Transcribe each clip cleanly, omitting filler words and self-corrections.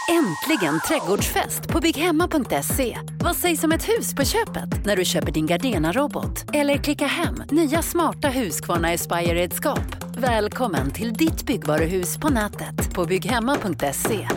Äntligen trädgårdsfest på bygghemma.se. Vad sägs om ett hus på köpet när du köper din Gardena-robot? Eller klicka hem nya smarta Husqvarna Aspire-redskap. Välkommen till ditt byggvaruhus på nätet på bygghemma.se.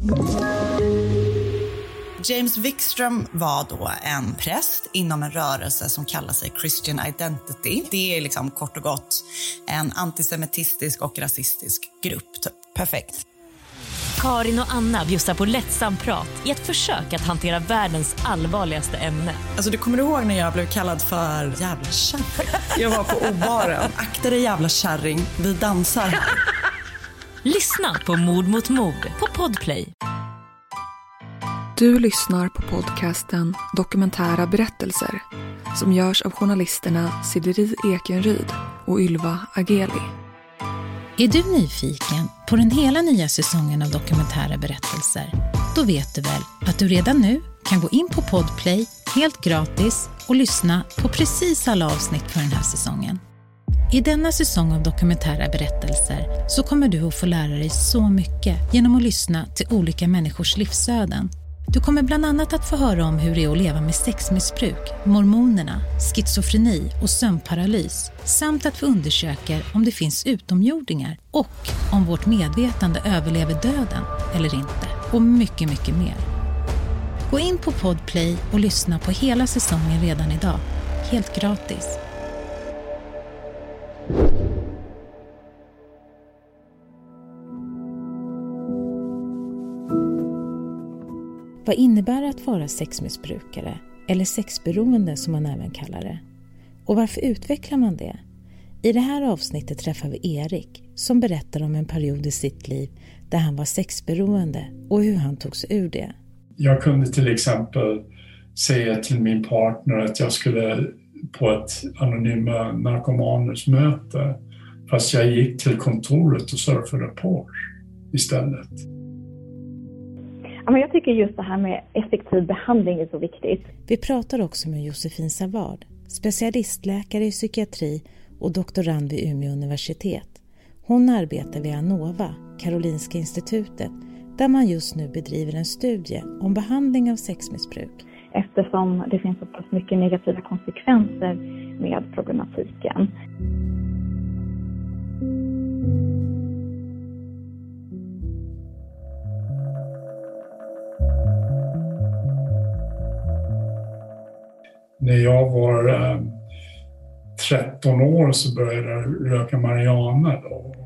James Wikström var då en präst inom en rörelse som kallar sig Christian Identity. Det är liksom kort och gott en antisemitistisk och rasistisk grupp. Perfekt. Karin och Anna bjussar på lättsam prat i ett försök att hantera världens allvarligaste ämne. Alltså du kommer ihåg när jag blev kallad för jävla kärring? Jag var på O-baren. Akta dig jävla kärring, vi dansar. Lyssna på Mord mot mord på Podplay. Du lyssnar på podcasten Dokumentära berättelser som görs av journalisterna Sideri Ekenryd och Ylva Ageli. Är du nyfiken på den hela nya säsongen av Dokumentära berättelser? Då vet du väl att du redan nu kan gå in på Podplay helt gratis och lyssna på precis alla avsnitt för den här säsongen. I denna säsong av Dokumentära berättelser så kommer du att få lära dig så mycket genom att lyssna till olika människors livsöden. Du kommer bland annat att få höra om hur det är att leva med sexmissbruk, mormonerna, schizofreni och sömnparalys. Samt att vi undersöker om det finns utomjordingar och om vårt medvetande överlever döden eller inte. Och mycket, mycket mer. Gå in på Podplay och lyssna på hela säsongen redan idag. Helt gratis. Vad innebär det att vara sexmissbrukare, eller sexberoende som man även kallar det? Och varför utvecklar man det? I det här avsnittet träffar vi Erik som berättar om en period i sitt liv där han var sexberoende och hur han tog sig ur det. Jag kunde till exempel säga till min partner att jag skulle på ett anonyma narkomaners möte, fast jag gick till kontoret och surfade på istället. Men jag tycker just det här med effektiv behandling är så viktigt. Vi pratar också med Josefin Savard, specialistläkare i psykiatri och doktorand vid Umeå universitet. Hon arbetar vid Anova, Karolinska institutet, där man just nu bedriver en studie om behandling av sexmissbruk. Eftersom det finns så pass mycket negativa konsekvenser med problematiken. När jag var 13 år så började jag röka marijuana.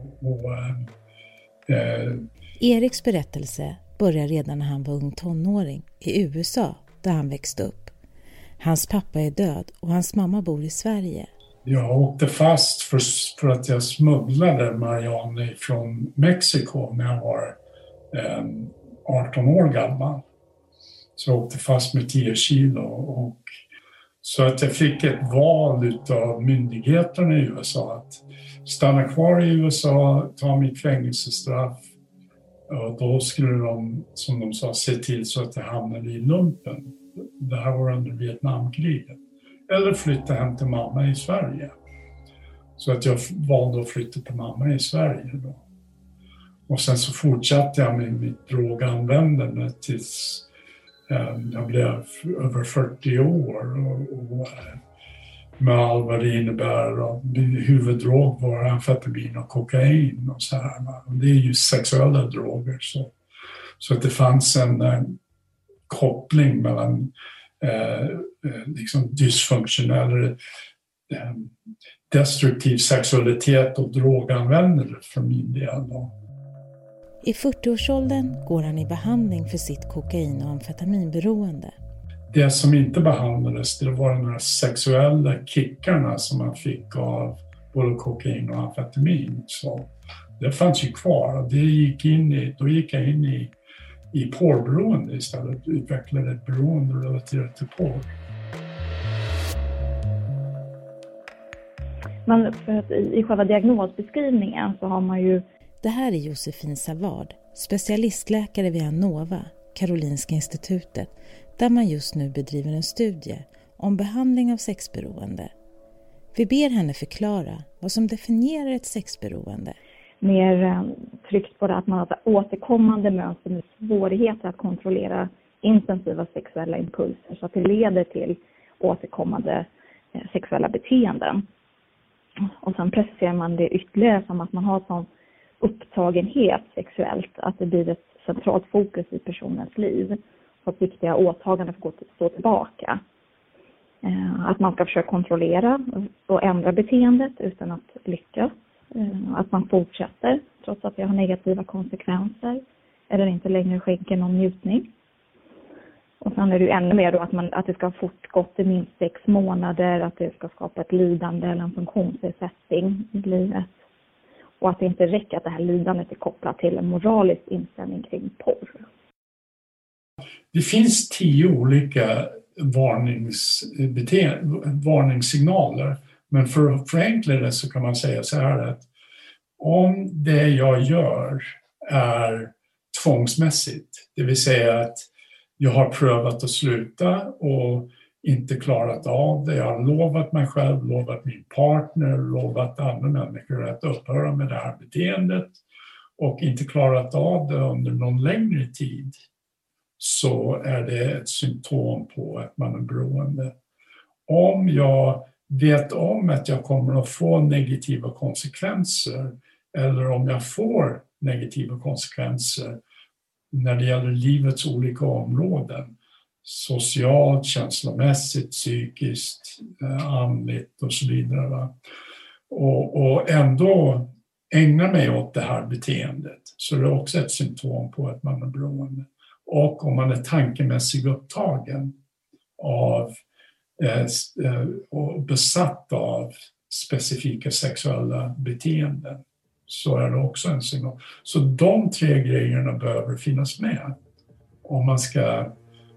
Eriks berättelse börjar redan när han var ung tonåring i USA där han växte upp. Hans pappa är död och hans mamma bor i Sverige. Jag åkte fast för att jag smugglade marijuana från Mexiko när jag var 18 år gammal. Så jag åkte fast med 10 kilo och så att jag fick ett val av myndigheterna i USA att stanna kvar i USA, ta mitt fängelsestraff och då skulle de, som de sa, se till så att jag hamnade i lumpen. Det här var under Vietnamkriget. Eller flytta hem till mamma i Sverige. Så att jag valde att flytta till mamma i Sverige då. Och sen så fortsatte jag med mitt droganvändande tills jag blev över 40 år och med allt vad det innebär. Och min huvuddrog var amfetamin och kokain och så här. Det är ju sexuella droger så att det fanns en koppling mellan liksom dysfunktionell destruktiv sexualitet och droganvändande för min del då. I 40-årsåldern går han i behandling för sitt kokain- och amfetaminberoende. Det som inte behandlades, det var de här sexuella kickarna som man fick av både kokain och amfetamin. Så det fanns ju kvar. Då gick jag in i porrberoende istället. Utvecklade ett beroende relaterat till porr. Men för att i själva diagnosbeskrivningen så har man ju... Det här är Josefin Savard, specialistläkare vid Anova, Karolinska institutet, där man just nu bedriver en studie om behandling av sexberoende. Vi ber henne förklara vad som definierar ett sexberoende. mer tryckt på det att man har återkommande mönster med svårigheter att kontrollera intensiva sexuella impulser så att det leder till återkommande sexuella beteenden. Och sen preciserar man det ytterligare som att man har sån upptagenhet sexuellt att det blir ett centralt fokus i personens liv så att viktiga åtaganden får stå tillbaka. Att man ska försöka kontrollera och ändra beteendet utan att lyckas. Att man fortsätter trots att det har negativa konsekvenser eller inte längre skänker någon njutning. Och sen är det ju ännu mer då att det ska ha fortgått i minst 6 månader, att det ska skapa ett lidande eller en funktionsnedsättning i livet. Och att det inte räcker att det här lidandet är kopplat till en moralisk inställning kring porr. Det finns 10 olika varningssignaler. Men för att förenkla det så kan man säga så här att om det jag gör är tvångsmässigt, det vill säga att jag har prövat att sluta och inte klarat av det. Jag har lovat mig själv, lovat min partner, lovat andra människor att upphöra med det här beteendet och inte klarat av det under någon längre tid, så är det ett symptom på att man är beroende. Om jag vet om att jag kommer att få negativa konsekvenser eller om jag får negativa konsekvenser när det gäller livets olika områden, socialt, känslomässigt, psykiskt, andligt och så vidare. Va? Och ändå ägnar mig åt det här beteendet, så det är också ett symptom på att man är beroende. Och om man är tankemässigt upptagen av och besatt av specifika sexuella beteenden, så är det också en signal. Så de 3 grejerna behöver finnas med om man ska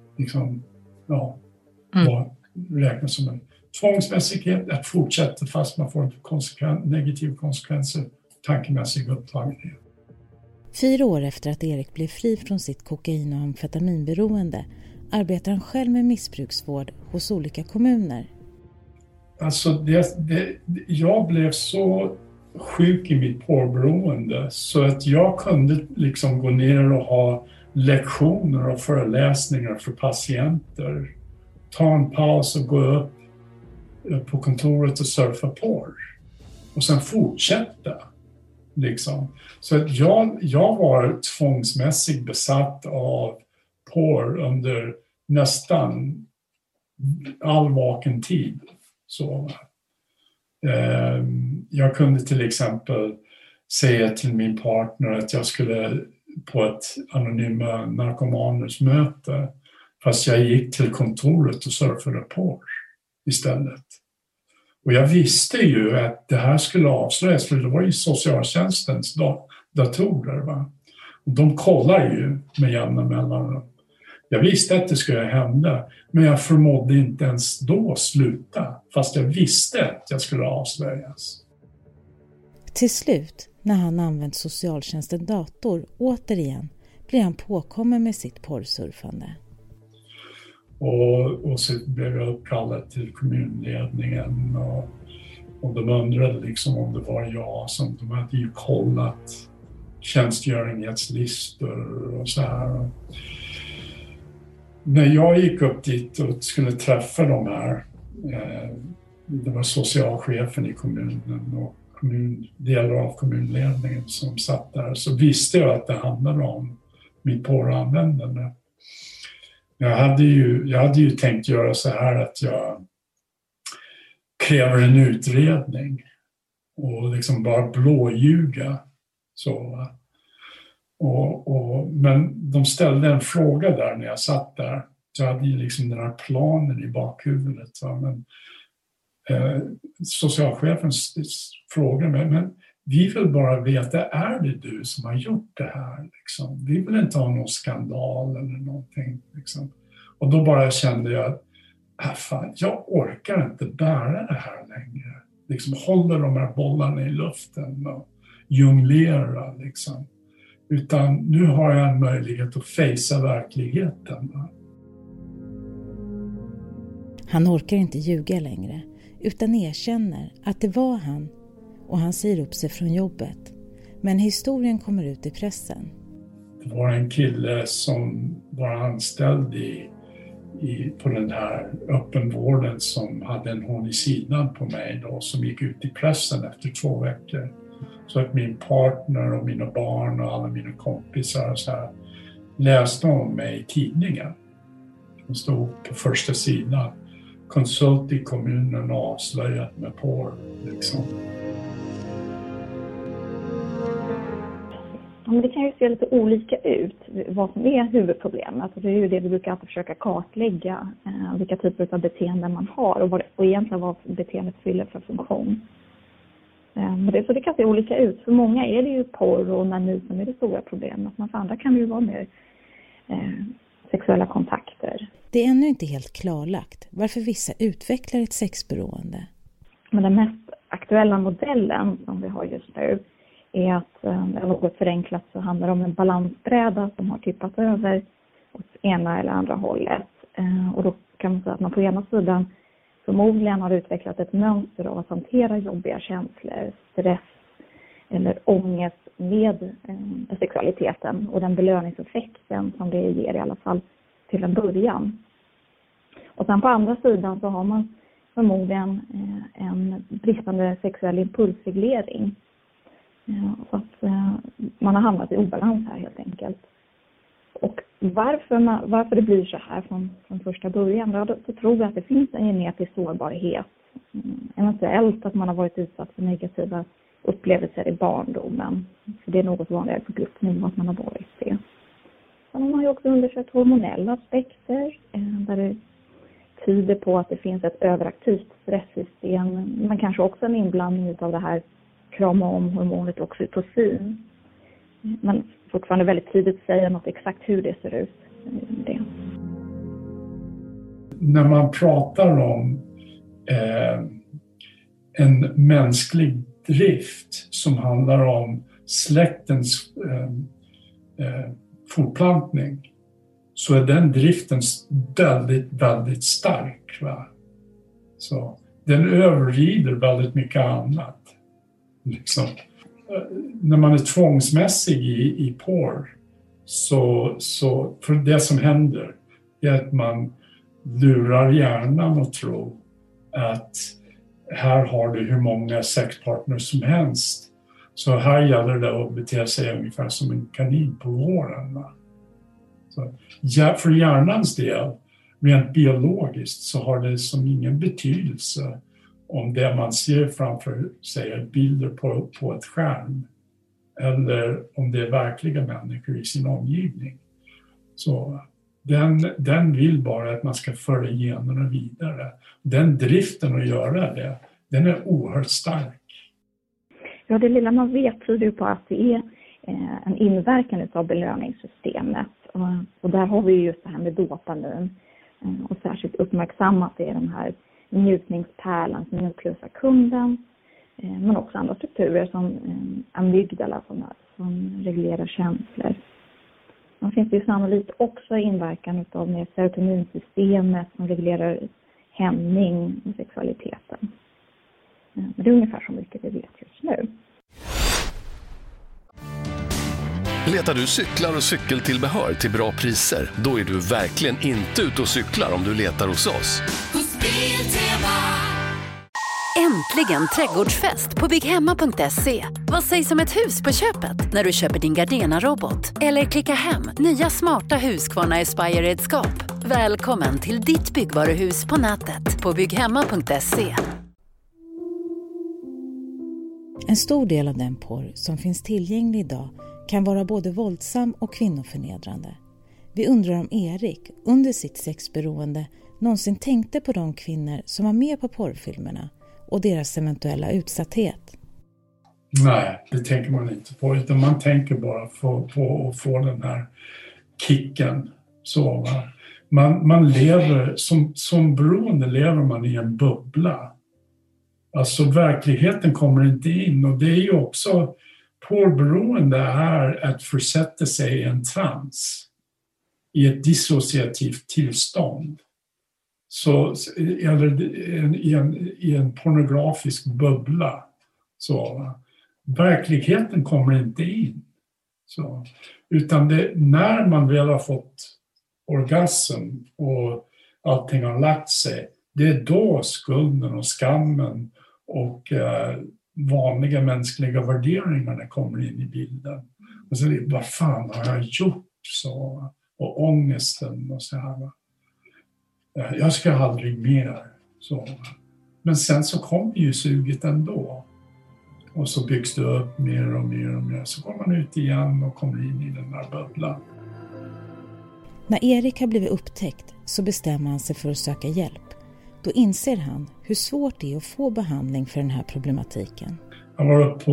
räkna som en tvångsmässighet, att fortsätta fast man får negativa konsekvenser, tankemässig upptagenhet. 4 år efter att Erik blev fri från sitt kokain- och amfetaminberoende arbetar han själv med missbruksvård hos olika kommuner. Alltså jag blev så sjuk i mitt porrberoende så att jag kunde liksom gå ner och ha lektioner och föreläsningar för patienter. Ta en paus och gå upp på kontoret och surfa porr. Och sen fortsätta. Liksom. Så att jag var tvångsmässigt besatt av porr under nästan all vaken tid. Så, jag kunde till exempel säga till min partner att jag skulle på ett anonyma narkomaners möte, fast jag gick till kontoret och surfade porr istället. Och jag visste ju att det här skulle avslöjas, för det var ju socialtjänstens datorer. Va? Och de kollar ju med jämna mellanrum. Jag visste att det skulle hända, men jag förmådde inte ens då sluta, fast jag visste att jag skulle avslöjas. Till slut, när han använt socialtjänstens dator återigen, blir han påkommen med sitt porrsurfande. Och så blev jag uppkallad till kommunledningen och de undrade liksom om det var jag som de hade ju kollat tjänstgöringslistor och så här. När jag gick upp dit och skulle träffa de här, det var socialchefen i kommunen och delar av kommunledningen som satt där, så visste jag att det handlade om mitt porranvändande. Jag hade ju tänkt göra så här att jag kräver en utredning och liksom bara blåljuga. Så. Men de ställde en fråga där när jag satt där. Jag hade ju liksom den här planen i bakhuvudet. Men socialchefen frågade mig, men vi vill bara veta, är det du som har gjort det här? Liksom? Vi vill inte ha någon skandal eller någonting. Liksom. Och då bara kände jag att fan, jag orkar inte bära det här längre. Liksom håller de här bollarna i luften och jonglera. Liksom. Utan nu har jag en möjlighet att fejsa verkligheten. Han orkar inte ljuga längre, utan erkänner att det var han, och han säger upp sig från jobbet. Men historien kommer ut i pressen. Det var en kille som var anställd på den här öppenvården som hade en hon i sidan på mig då, som gick ut i pressen efter 2 veckor. Så att min partner och mina barn och alla mina kompisar så här, läste om mig i tidningen. Det stod på första sidan. Konsult i kommunen avslöjat med porr. Liksom. Ja, men det kan ju se lite olika ut vad som är huvudproblemet. Och det är ju det vi brukar alltid försöka kartlägga. Vilka typer av beteenden man har och egentligen vad beteendet fyller för funktion. Så det kan se olika ut. För många är det ju porr och onani som är det stora problemet. Men för andra kan det ju vara mer sexuella kontakter. Det är ännu inte helt klarlagt varför vissa utvecklar ett sexberoende. Men den mest aktuella modellen som vi har just nu är att, något förenklat så handlar det om en balansbräda som har tippat över åt ena eller andra hållet. Och då kan man säga att man på ena sidan förmodligen har utvecklat ett mönster av att hantera jobbiga känslor, stress eller ångest med sexualiteten och den belöningseffekten som det ger i alla fall till en början. Och sen på andra sidan så har man förmodligen en bristande sexuell impulsreglering. Så att man har hamnat i obalans här helt enkelt. Och varför det blir så här från första början, då tror jag att det finns en genetisk sårbarhet. Eventuellt att man har varit utsatt för negativa upplevelser i barndomen. För det är något vanligare på gruppnivå att man har varit det. Man har ju också undersökt hormonella aspekter där det tyder på att det finns ett överaktivt stresssystem. Men kanske också en inblandning av det här krama om hormonet oxytocin. Men fortfarande väldigt tidigt säga något exakt hur det ser ut. Det. När man pratar om en mänsklig drift som handlar om släktens fortplantning, så är den driften väldigt, väldigt stark. Va? Så den överrider väldigt mycket annat. Liksom. När man är tvångsmässig i porr så för det som händer är att man lurar hjärnan och tror att här har du hur många sexpartners som helst. Så här gäller det att bete sig ungefär som en kanin på våren. Va? Så, för hjärnans del, rent biologiskt, så har det som ingen betydelse om det man ser framför sig är bilder på ett skärm eller om det är verkliga människor i sin omgivning. Så den vill bara att man ska föra generna vidare. Den driften att göra det, den är oerhört stark. Ja, det lilla man vet tyder på att det är en inverkan av belöningssystemet. Och där har vi just det här med dopamin. Och särskilt uppmärksammat det är den här njutningspärlan som utlöser kunden. Men också andra strukturer som amygdala som reglerar känslor. Då finns det ju sannolikt också inverkan av med serotoninsystemet som reglerar hämning och sexualiteten. Men det är ungefär så mycket vi vet just nu. Letar du cyklar och cykeltillbehör till bra priser? Då är du verkligen inte ute och cyklar om du letar hos oss. Äntligen trädgårdsfest på bygghemma.se. Vad sägs om ett hus på köpet när du köper din Gardena-robot? Eller klicka hem nya smarta Husqvarna Aspire-redskap. Välkommen till ditt byggvaruhus på nätet på bygghemma.se. En stor del av den porr som finns tillgänglig idag kan vara både våldsam och kvinnoförnedrande. Vi undrar om Erik under sitt sexberoende någonsin tänkte på de kvinnor som var med på porrfilmerna och deras eventuella utsatthet. Nej, det tänker man inte på, utan man tänker bara på att få den här kicken. Så, va? Man lever, som beroende lever man i en bubbla. Alltså verkligheten kommer inte in, och det är ju också, porrberoende är att försätta sig i en trans, i ett dissociativt tillstånd. Eller i en pornografisk bubbla. Så, verkligheten kommer inte in. Så, utan när man väl har fått orgasm och allting har lagt sig, det är då skulden och skammen och vanliga mänskliga värderingarna kommer in i bilden. Och så vad fan har jag gjort? Så, och ångesten och så här. Jag ska aldrig mer. Så. Men sen så kommer ju suget ändå. Och så byggs det upp mer och mer och mer. Så går man ut igen och kommer in i den här bubblan. När Erik har blivit upptäckt så bestämmer han sig för att söka hjälp. Då inser han hur svårt det är att få behandling för den här problematiken. Jag var uppe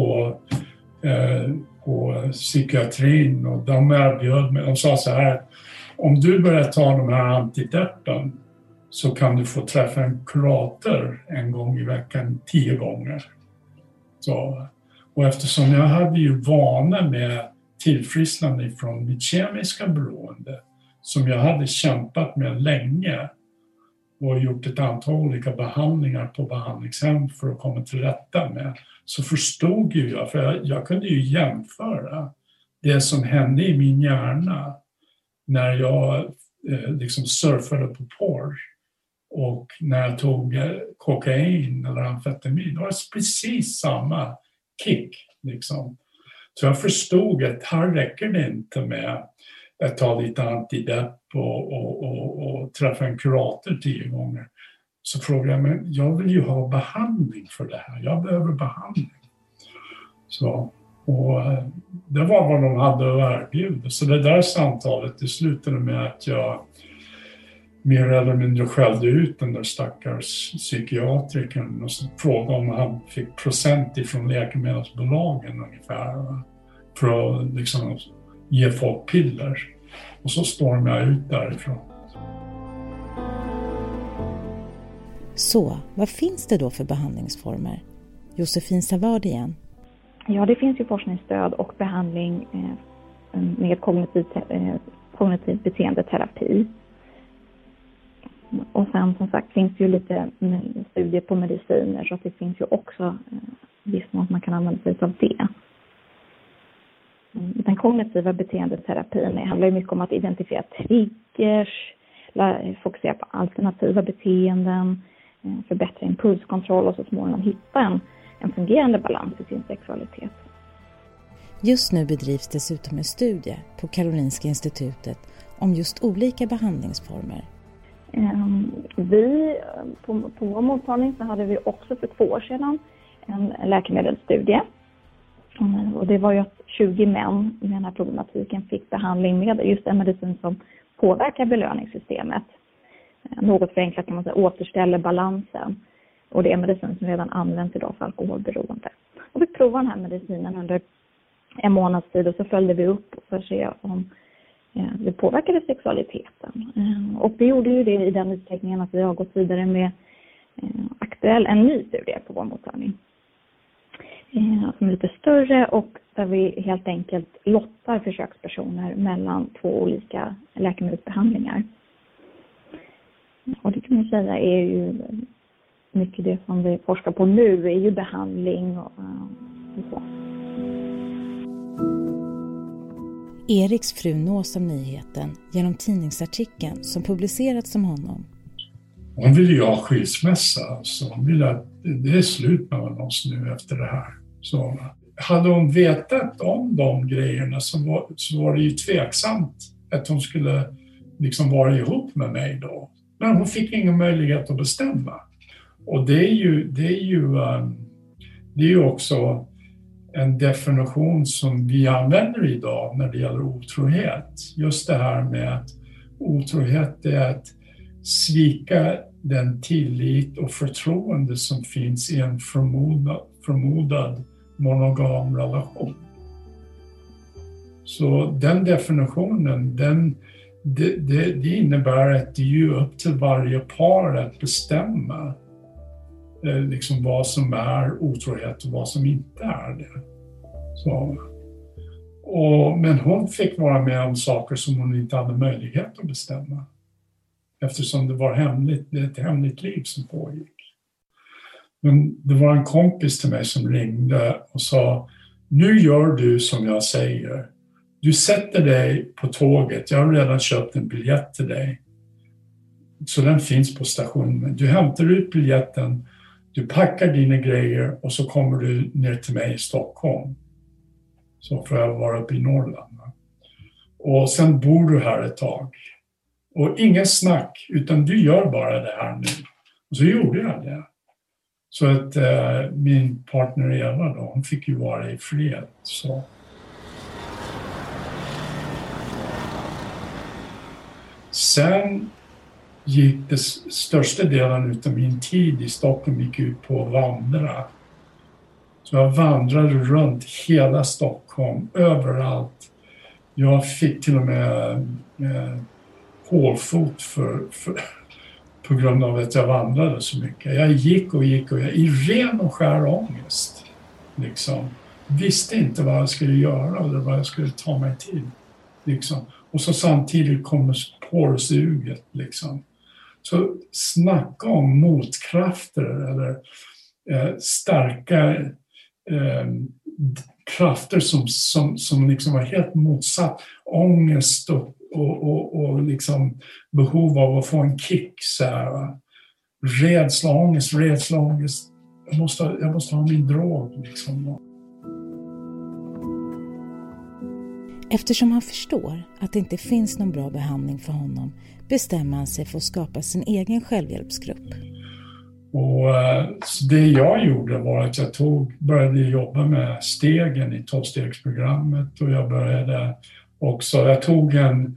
på psykiatrin och de erbjöd mig. De sa så här: om du börjar ta de här antideppen så kan du få träffa en kurator en gång i veckan 10 gånger. Så, och eftersom jag hade ju vana med tillfrisknande från mitt kemiska beroende som jag hade kämpat med länge och gjort ett antal olika behandlingar på behandlingshem för att komma till rätta med, så förstod ju jag, för jag kunde ju jämföra det som hände i min hjärna när jag liksom surfade på porr och när jag tog kokain eller amfetamin. Det var precis samma kick liksom. Så jag förstod att här räcker det inte med att ta lite antidepp och träffa en kurator 10 gånger. Så frågade jag, men jag vill ju ha behandling för det här. Jag behöver behandling. Så, och det var vad de hade att erbjuda. Så det där samtalet, det slutade med att jag mer eller mindre skällde ut den där stackars psykiatrikern och frågade om han fick procent ifrån läkemedelsbolagen ungefär för att liksom ge folk piller. Och så stormade jag ut därifrån. Så, vad finns det då för behandlingsformer? Josefin Savard igen. Ja, det finns ju forskningsstöd och behandling med kognitiv beteendeterapi. Och sen som sagt finns det ju lite studier på mediciner, så att det finns ju också visst att man kan använda sig av det. Den kognitiva beteendeterapin handlar ju mycket om att identifiera triggers, fokusera på alternativa beteenden, förbättra impulskontroll och så småningom hitta en fungerande balans i sin sexualitet. Just nu bedrivs dessutom en studie på Karolinska institutet om just olika behandlingsformer. Vi på vår mottagning så hade vi också för 2 år sedan en läkemedelsstudie. Och det var ju att 20 män med den här problematiken fick behandling med just en medicin som påverkar belöningssystemet. Något förenklat kan man säga återställer balansen. Och det är en medicin som redan används idag för alkoholberoende. Och vi provade den här medicinen under 1 månads tid och så följde vi upp för att se om det påverkade sexualiteten. Och vi gjorde ju det i den utsträckningen att vi har gått vidare med en ny studie på vår mottagning. Som är lite större och där vi helt enkelt lottar försökspersoner mellan 2 olika läkemedelsbehandlingar. Och det kan man säga är ju mycket det som vi forskar på nu är ju behandling och så. Eriks fru nås av nyheten genom tidningsartikeln som publicerats om honom. Hon ville ju ha skilsmässa, så hon ville att det är slut med oss nu efter det här. Så hade hon vetat om de grejerna så var det ju tveksamt att hon skulle liksom vara ihop med mig då. Men hon fick ingen möjlighet att bestämma. Och det är ju också en definition som vi använder idag när det gäller otrohet. Just det här med att otrohet är att svika den tillit och förtroende som finns i en förmodad monogam relation. Så den definitionen, det innebär att det är ju upp till varje par att bestämma liksom vad som är otrohet och vad som inte är det. Så. Men hon fick vara med om saker som hon inte hade möjlighet att bestämma. Eftersom det var ett hemligt liv som pågick. Men det var en kompis till mig som ringde och sa, nu gör du som jag säger. Du sätter dig på tåget. Jag har redan köpt en biljett till dig. Så den finns på stationen. Du hämtar ut biljetten, du packar dina grejer och så kommer du ner till mig i Stockholm. Så får jag vara uppe i Norrland. Och sen bor du här ett tag. Och ingen snack, utan du gör bara det här nu. Och så gjorde jag det. Så att min partner Eva då, hon fick ju vara i fred. Så. Sen gick det största delen av min tid i Stockholm gick ut på att vandra. Så jag vandrade runt hela Stockholm, överallt. Jag fick till och med hålfot på grund av att jag vandrade så mycket. Jag gick i ren och skär ångest. Liksom. Visste inte vad jag skulle göra eller vad jag skulle ta mig till. Liksom. Och så samtidigt kommer spårsuget. Liksom. Så snacka om motkrafter eller starka krafter som liksom var helt motsatt. Ångest och liksom behov av att få en kick. Så här. Rädsla, ångest. Jag måste ha min drog. Liksom. Eftersom han förstår att det inte finns någon bra behandling för honom bestämmer han sig för att skapa sin egen självhjälpsgrupp. Och så det jag gjorde var att jag började jobba med stegen i 12-stegsprogrammet och jag började också, jag tog en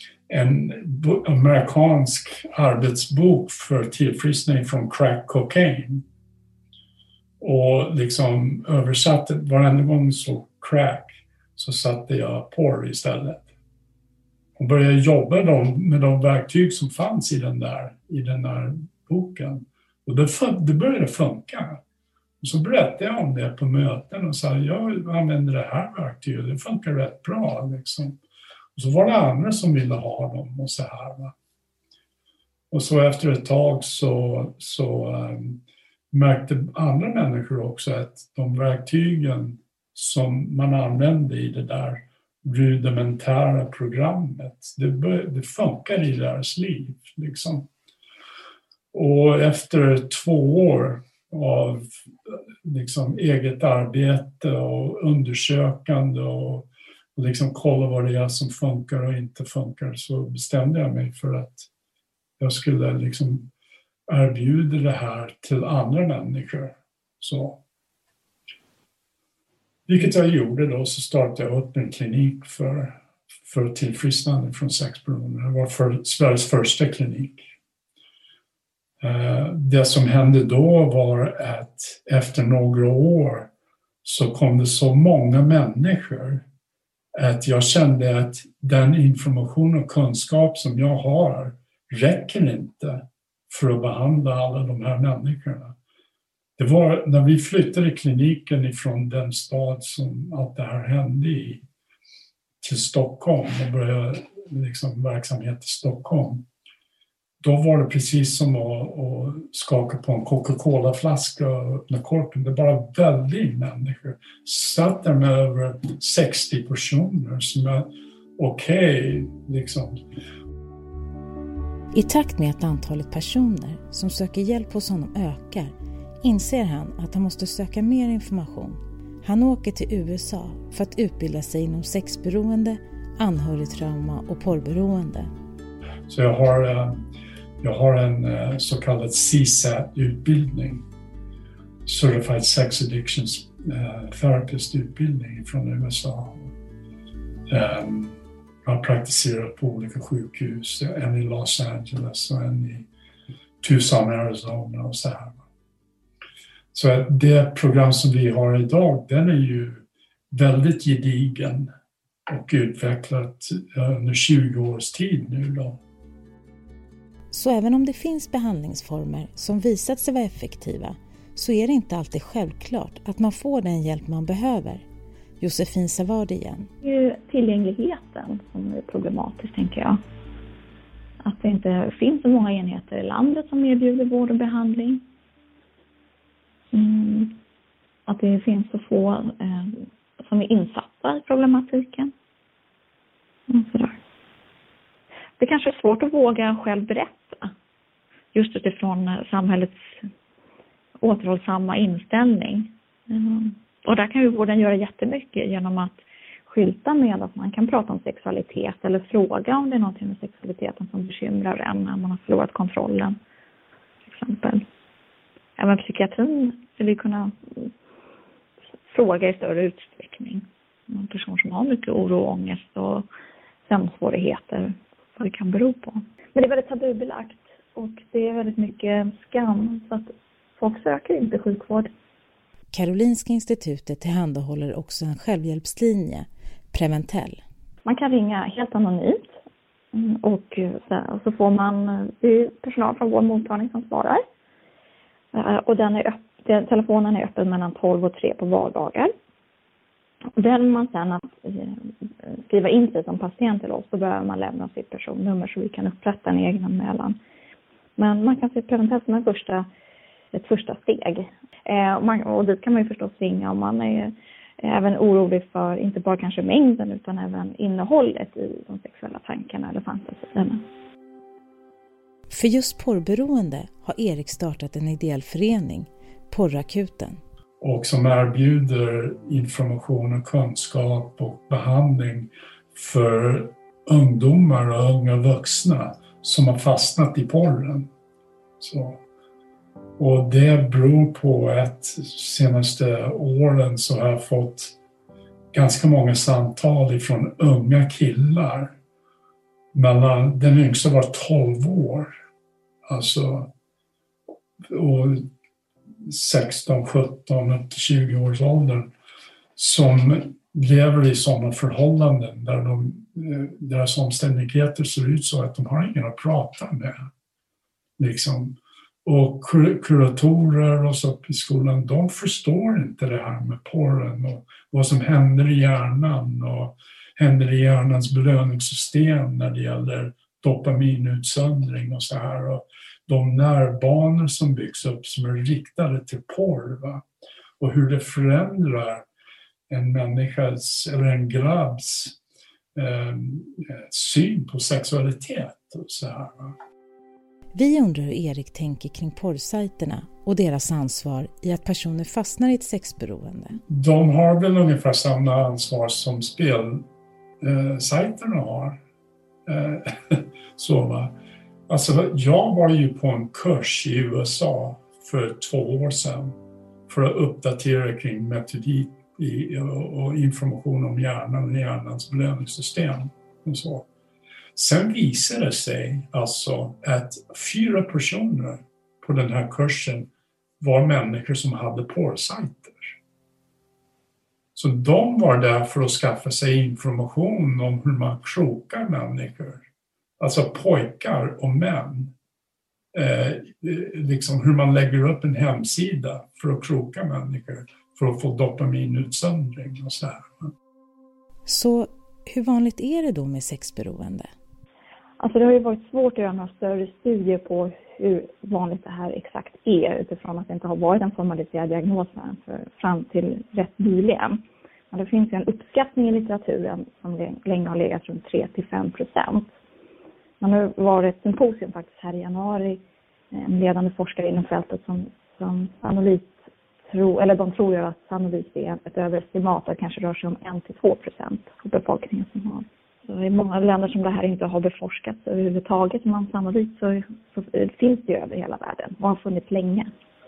amerikansk arbetsbok för tillfriskning från crack cocaine och liksom översatte varenda gång så crack så satte jag porr istället. Och började jobba med de verktyg som fanns i den där boken. Och det började funka. Och så berättade jag om det på möten och sa jag använder det här verktyget, det funkar rätt bra. Liksom. Och så var det andra som ville ha dem och så här. Va? Och så efter ett tag så märkte andra människor också att de verktygen som man använde i det där rudimentära programmet, det funkar i deras liv. Liksom. Och efter 2 år av liksom eget arbete och undersökande och liksom kolla vad det är som funkar och inte funkar så bestämde jag mig för att jag skulle liksom erbjuda det här till andra människor. Så. Vilket jag gjorde då, så startade jag upp en klinik för tillfrisknande från sexberoende. Det var Sveriges första klinik. Det som hände då var att efter några år så kom det så många människor att jag kände att den information och kunskap som jag har räcker inte för att behandla alla de här människorna. Det var när vi flyttade kliniken ifrån den stad som allt det här hände i till Stockholm och började liksom verksamhet i Stockholm. Då var det precis som att skaka på en Coca-Cola-flaska och öppna korken. Det bara väldigt människor. Satt där med över 60 personer som är okej, liksom. I takt med att antalet personer som söker hjälp hos honom ökar inser han att han måste söka mer information. Han åker till USA för att utbilda sig inom sexberoende, anhörigtrauma och porrberoende. Så jag har en så kallad CSAT-utbildning, Certified Sex Addictions Therapist-utbildning från USA. Jag har praktiserat på olika sjukhus, en i Los Angeles och en i Tucson, Arizona och så här. Så det program som vi har idag, den är ju väldigt gedigen och utvecklat under 20 års tid nu då. Så även om det finns behandlingsformer som visat sig vara effektiva så är det inte alltid självklart att man får den hjälp man behöver. Josefin Savard igen. Det är ju tillgängligheten som är problematisk, tänker jag. Att det inte finns så många enheter i landet som erbjuder vård och behandling. Att det finns så som är insatta i problematiken. Sådär. Det kanske är svårt att våga själv berätta. Just utifrån samhällets återhållsamma inställning. Och där kan ju vården göra jättemycket genom att skylta med att man kan prata om sexualitet eller fråga om det är något med sexualiteten som bekymrar en när man har förlorat kontrollen. Till exempel. Även psykiatrin vill vi kunna fråga i större utsträckning. En person som har mycket oro, ångest och sömnsvårigheter, vad det kan bero på. Men det är väldigt tabubelagt och det är väldigt mycket skam så att folk söker inte sjukvård. Karolinska institutet tillhandahåller också en självhjälpslinje, Preventell. Man kan ringa helt anonymt och så får man, det är personal från vår mottagning som svarar. Och telefonen är öppen mellan 12 och 3 på vardagar. Och väljer man sedan att skriva in sig som patient till oss, så behöver man lämna sitt personnummer så vi kan upprätta en egen anmälan. Men man kan se Preventell som ett första steg. Och dit kan man ju förstås ringa om man är även orolig för inte bara kanske mängden utan även innehållet i de sexuella tankarna eller fantasierna. För just porrberoende har Erik startat en ideell förening, Porrakuten. Och som erbjuder information och kunskap och behandling för ungdomar och unga vuxna som har fastnat i porren. Så. Och det beror på att senaste åren så har jag fått ganska många samtal ifrån unga killar. Den yngsta var 12 år. Alltså, och 16, 17 upp till 20 års åldern som lever i sådana förhållanden där deras omständigheter ser ut så att de har ingen att prata med. Liksom. Och kuratorer och så i skolan, de förstår inte det här med porren och vad som händer i hjärnan och händer i hjärnans belöningssystem när det gäller dopaminutsöndring och så här. Och de nervbanor som byggs upp som är riktade till porr, va? Och hur det förändrar en människas eller en grabbs syn på sexualitet och så här, va? Vi undrar hur Erik tänker kring porrsajterna och deras ansvar i att personer fastnar i ett sexberoende. De har väl ungefär samma ansvar som spelsajterna har. Så, va? Alltså, jag var ju på en kurs i USA för 2 år sedan för att uppdatera kring metodik och information om hjärnan och hjärnans belöningssystem och så. Sen visade det sig alltså att 4 personer på den här kursen var människor som hade porrsajter. Så de var där för att skaffa sig information om hur man krokar människor. Alltså pojkar och män. Liksom hur man lägger upp en hemsida för att kroka människor. För att få dopaminutsöndring och så här. Så hur vanligt är det då med sexberoende? Alltså det har ju varit svårt att göra några större studier på hur vanligt det här exakt är utifrån att det inte har varit en formaliserad diagnos fram till rätt nyligen. Men det finns ju en uppskattning i litteraturen som länge har legat runt 3-5%. Men nu var det ett symposium faktiskt här i januari, en ledande forskare inom fältet som sannolikt de tror ju att sannolikt är ett överestimat att kanske rör sig om 1-2% av befolkningen som har. Så i många länder som det här inte har beforskats överhuvudtaget, men sannolikt så finns det ju över hela världen och har funnits länge.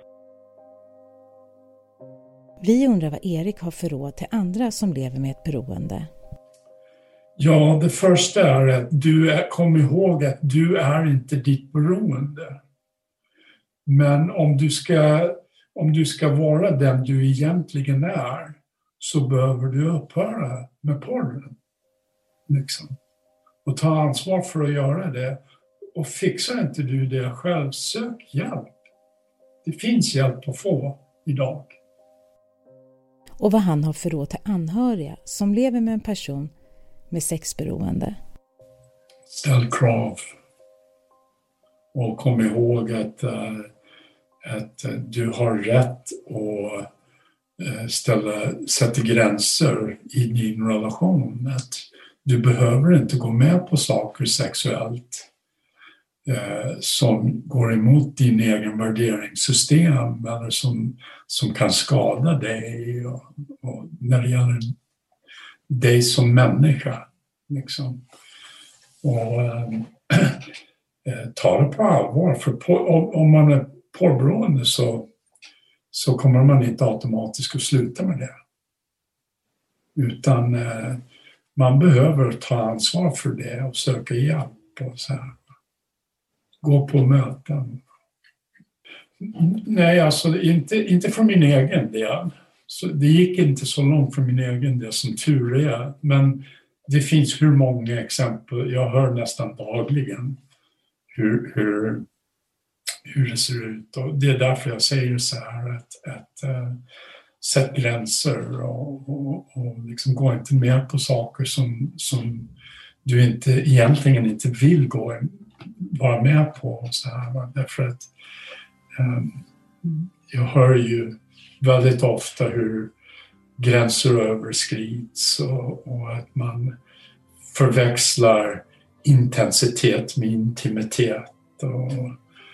Vi undrar vad Erik har för råd till andra som lever med ett beroende. Ja, det första är att kom ihåg att du är inte ditt beroende. Men om du ska vara den du egentligen är så behöver du upphöra med porren. Liksom. Och ta ansvar för att göra det. Och fixar inte du det själv, sök hjälp. Det finns hjälp att få idag. Och vad han har för råd till anhöriga som lever med en person med sexberoende. Ställ krav. Och kom ihåg att du har rätt att sätter gränser i din relation. Att du behöver inte gå med på saker sexuellt som går emot din egen värderingssystem eller som kan skada dig och när det gäller dig som människa. Liksom. Och ta det på allvar. För om man är porrberoende så kommer man inte automatiskt att sluta med det. Utan man behöver ta ansvar för det och söka hjälp och så här. Gå på möten. Nej, alltså inte för min egen del. Så det gick inte så långt för min egen del som tur är. Men det finns hur många exempel, jag hör nästan dagligen hur det ser ut. Och det är därför jag säger så här att sätt gränser och liksom gå inte med på saker som du egentligen inte vill vara med på. Så här. Därför att jag hör ju väldigt ofta hur gränser överskrids och att man förväxlar intensitet med intimitet och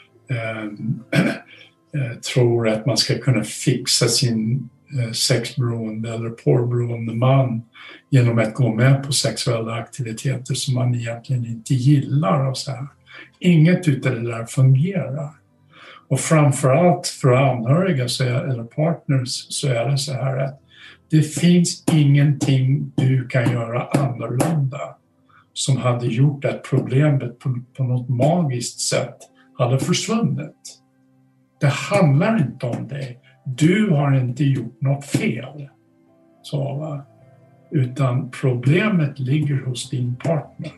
tror att man ska kunna fixa sin sexberoende eller porrberoende man genom att gå med på sexuella aktiviteter som man egentligen inte gillar och så här. Inget utav det där fungerar. Och framförallt för anhöriga eller partners så är det så här att det finns ingenting du kan göra annorlunda som hade gjort att problemet på något magiskt sätt hade försvunnit. Det handlar inte om dig. Du har inte gjort något fel. Utan problemet ligger hos din partner.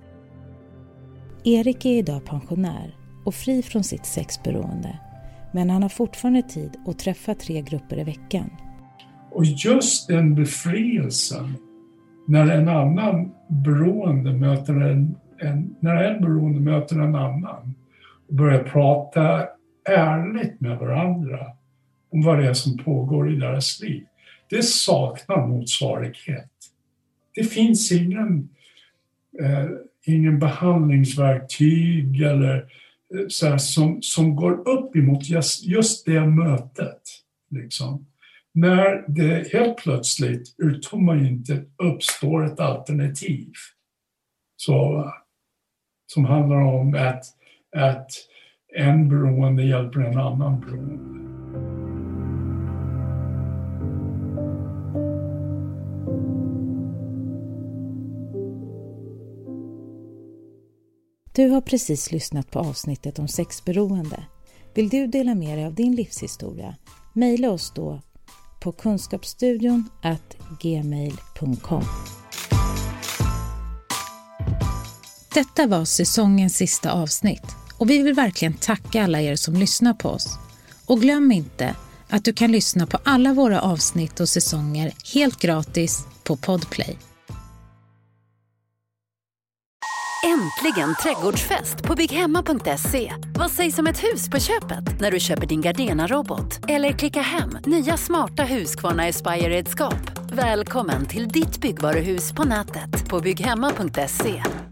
Erik är idag pensionär och fri från sitt sexberoende. Men han har fortfarande tid att träffa 3 grupper i veckan. Och just den befrielsen när en annan beroende möter när en beroende möter en annan och börjar prata ärligt med varandra om vad det är som pågår i deras liv. Det saknar motsvarighet. Det finns ingen behandlingsverktyg eller så här, som går upp emot just det mötet. Liksom. När det helt plötsligt ur tomma intet uppstår ett alternativ. Som handlar om att en beroende hjälper en annan beroende. Du har precis lyssnat på avsnittet om sexberoende. Vill du dela med dig av din livshistoria? Maila oss då på kunskapsstudion@gmail.com. Detta var säsongens sista avsnitt och vi vill verkligen tacka alla er som lyssnar på oss. Och glöm inte att du kan lyssna på alla våra avsnitt och säsonger helt gratis på Podplay. Äntligen trädgårdsfest på bygghemma.se. Vad sägs om ett hus på köpet när du köper din Gardena-robot? Eller klicka hem nya smarta Husqvarna Aspire-redskap. Välkommen till ditt byggvaruhus på nätet på bygghemma.se.